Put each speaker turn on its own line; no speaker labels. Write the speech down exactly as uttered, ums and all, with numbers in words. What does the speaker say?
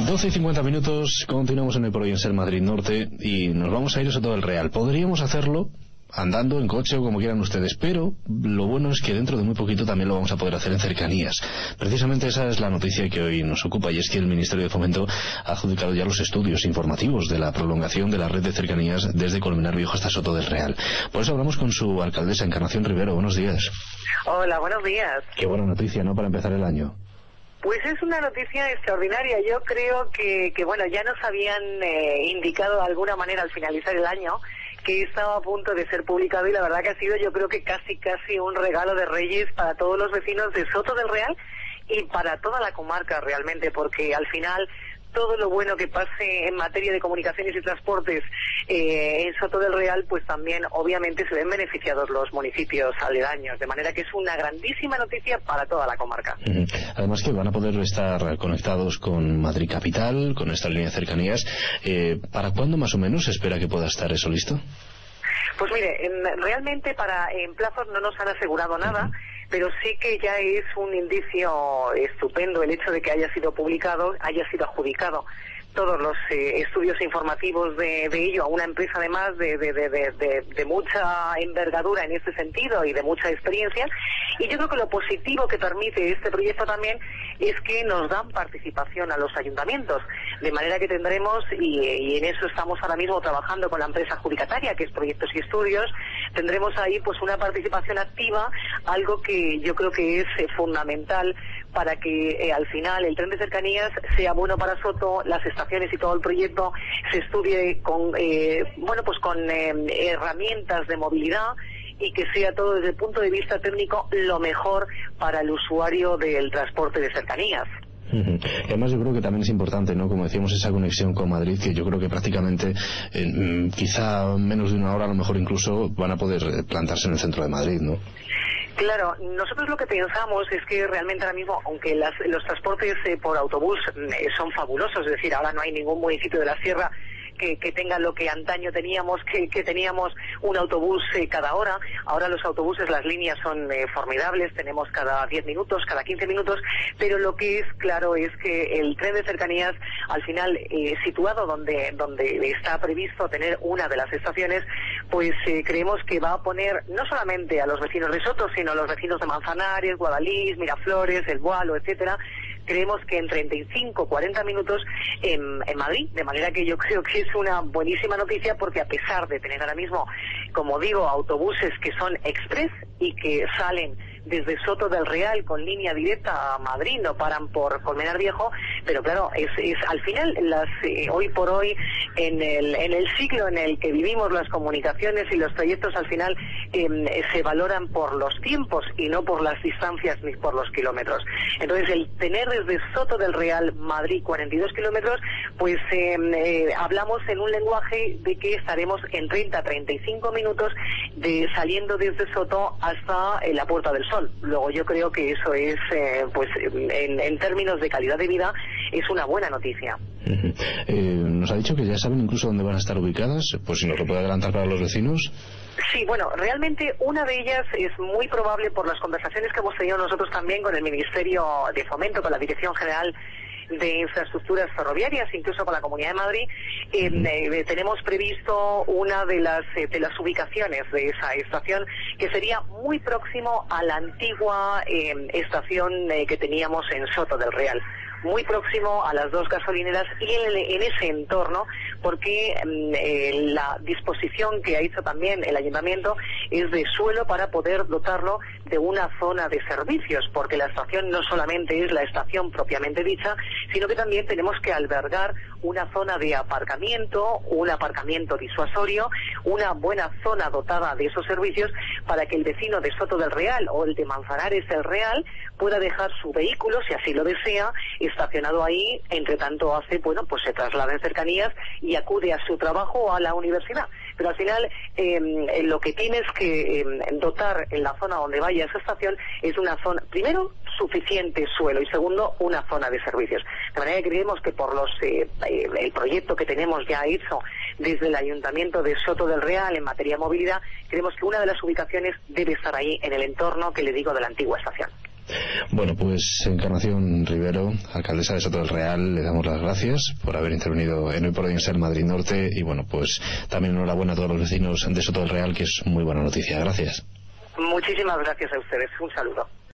doce y cincuenta minutos, continuamos en Hoy por Hoy en Ser Madrid Norte y nos vamos a ir a Soto del Real. Podríamos hacerlo andando, en coche o como quieran ustedes, pero lo bueno es que dentro de muy poquito también lo vamos a poder hacer en cercanías. Precisamente esa es la noticia que hoy nos ocupa, y es que el Ministerio de Fomento ha adjudicado ya los estudios informativos de la prolongación de la red de cercanías desde Colmenar Viejo hasta Soto del Real. Por eso hablamos con su alcaldesa, Encarnación Rivero. Buenos días.
Hola, buenos días.
Qué buena noticia, ¿no?, para empezar el año.
Pues es una noticia extraordinaria. Yo creo que, que bueno, ya nos habían eh, indicado de alguna manera al finalizar el año que estaba a punto de ser publicado, y la verdad que ha sido, yo creo que casi casi un regalo de Reyes para todos los vecinos de Soto del Real y para toda la comarca realmente, porque al final todo lo bueno que pase en materia de comunicaciones y transportes eh, en Soto del Real, pues también obviamente se ven beneficiados los municipios aledaños, de manera que es una grandísima noticia para toda la comarca. Uh-huh.
Además que van a poder estar conectados con Madrid Capital, con esta línea de cercanías. Eh, ¿Para cuándo más o menos se espera que pueda estar eso listo?
Pues mire, realmente para en plazos no nos han asegurado nada, uh-huh. pero sí que ya es un indicio estupendo el hecho de que haya sido publicado, haya sido adjudicado todos los eh, estudios informativos de, de ello a una empresa además de, de, de, de, de, de mucha envergadura en este sentido y de mucha experiencia. Y yo creo que lo positivo que permite este proyecto también es que nos dan participación a los ayuntamientos, de manera que tendremos, y, y en eso estamos ahora mismo trabajando con la empresa adjudicataria, que es Proyectos y Estudios, tendremos ahí pues una participación activa, algo que yo creo que es eh, fundamental para que eh, al final el tren de cercanías sea bueno para Soto, las estaciones y todo el proyecto se estudie con eh, bueno pues con eh, herramientas de movilidad, y que sea todo desde el punto de vista técnico lo mejor para el usuario del transporte de cercanías.
Uh-huh. Además yo creo que también es importante, ¿no?, como decíamos, esa conexión con Madrid, que yo creo que prácticamente en quizá menos de una hora, a lo mejor incluso, van a poder plantarse en el centro de Madrid, ¿no?
Claro, nosotros lo que pensamos es que realmente ahora mismo, aunque las, los transportes eh, por autobús eh, son fabulosos, es decir, ahora no hay ningún municipio de la sierra que, que tenga lo que antaño teníamos, que, que teníamos un autobús eh, cada hora. Ahora los autobuses, las líneas son eh, formidables, tenemos cada diez minutos, cada quince minutos, pero lo que es claro es que el tren de cercanías, al final, eh, situado donde, donde está previsto tener una de las estaciones, pues eh, creemos que va a poner no solamente a los vecinos de Soto, sino a los vecinos de Manzanares, Guadalís, Miraflores, El Boalo, etcétera. Creemos que en treinta y cinco, cuarenta minutos en, en Madrid, de manera que yo creo que es una buenísima noticia, porque a pesar de tener ahora mismo, como digo, autobuses que son express y que salen desde Soto del Real con línea directa a Madrid, no paran por Colmenar Viejo, pero claro, es, es al final las eh, hoy por hoy en el en el ciclo en el que vivimos, las comunicaciones y los trayectos al final eh, se valoran por los tiempos y no por las distancias ni por los kilómetros. Entonces el tener desde Soto del Real Madrid cuarenta y dos kilómetros, pues eh, eh, hablamos en un lenguaje de que estaremos en treinta a treinta y cinco minutos de saliendo desde Soto hasta eh, la Puerta del Sol. Luego yo creo que eso es, eh, pues en, en términos de calidad de vida, es una buena noticia.
Uh-huh. eh, nos ha dicho que ya saben incluso dónde van a estar ubicadas, pues si nos lo puede adelantar para los vecinos.
Sí, bueno, realmente una de ellas es muy probable, por las conversaciones que hemos tenido nosotros también con el Ministerio de Fomento, con la Dirección General de Infraestructuras Ferroviarias, incluso con la Comunidad de Madrid, eh, eh, tenemos previsto una de las eh, de las ubicaciones de esa estación, que sería muy próximo a la antigua eh, estación eh, que teníamos en Soto del Real, muy próximo a las dos gasolineras y en, en ese entorno, porque eh, la disposición que ha hecho también el ayuntamiento es de suelo para poder dotarlo de una zona de servicios, porque la estación no solamente es la estación propiamente dicha, sino que también tenemos que albergar una zona de aparcamiento, un aparcamiento disuasorio, una buena zona dotada de esos servicios, para que el vecino de Soto del Real o el de Manzanares del Real pueda dejar su vehículo, si así lo desea, estacionado ahí, entre tanto hace, bueno, pues se traslada en cercanías y acude a su trabajo o a la universidad. Pero al final eh, lo que tienes que eh, dotar en la zona donde vaya esa estación es una zona, primero, suficiente suelo, y segundo, una zona de servicios. De manera que creemos que por los eh, eh, el proyecto que tenemos ya hecho desde el Ayuntamiento de Soto del Real en materia de movilidad, creemos que una de las ubicaciones debe estar ahí en el entorno que le digo de la antigua estación.
Bueno, pues Encarnación Rivero, alcaldesa de Soto del Real, le damos las gracias por haber intervenido en Hoy por Hoy en Ser Madrid Norte, y bueno, pues también enhorabuena a todos los vecinos de Soto del Real, que es muy buena noticia. Gracias.
Muchísimas gracias a ustedes. Un saludo.